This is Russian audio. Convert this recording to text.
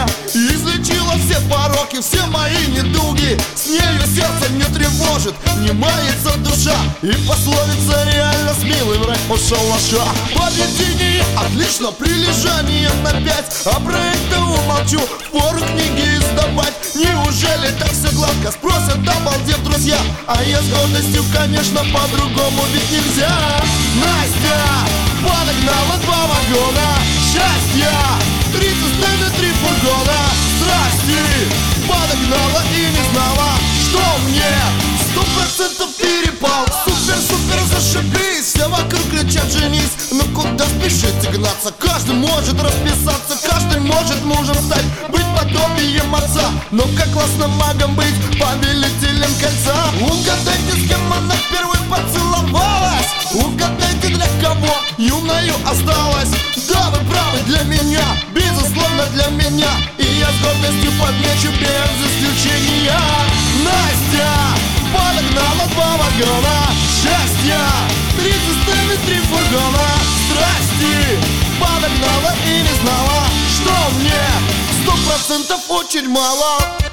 излечила все пороки, все мои недуги. С нею сердце не тревожит, не мается душа. И пословица реально с милым враг ушел лоша. Поведение отлично, прилежание на 5. А про это умолчу, впору книги издавать. Неужели так все гладко, спросят, обалдев, друзья. А я с гордостью, конечно, по-другому ведь нельзя. Настя подогнала 2 вагона счастья, 3 цистерны, 3 фургона страсти. Подогнала и не знала, что мне 100% перепал. Супер-супер зашибись, все вокруг кричат женись. Но куда спешить и гнаться? Каждый может расписаться, каждый может мужем стать, быть подобием отца. Но как классно магом быть повелителем кольца. Угадайте, с кем она впервые поцеловалась. Угадайте, для кого юною осталась. Да, вы правы, для меня, безусловно для меня. И я с гордостью подмечу без исключения. Настя подогнала 2 вагона счастья, 3 цистерны, 3 фургона страсти. Подогнала и не знала, что мне 100% очень мало.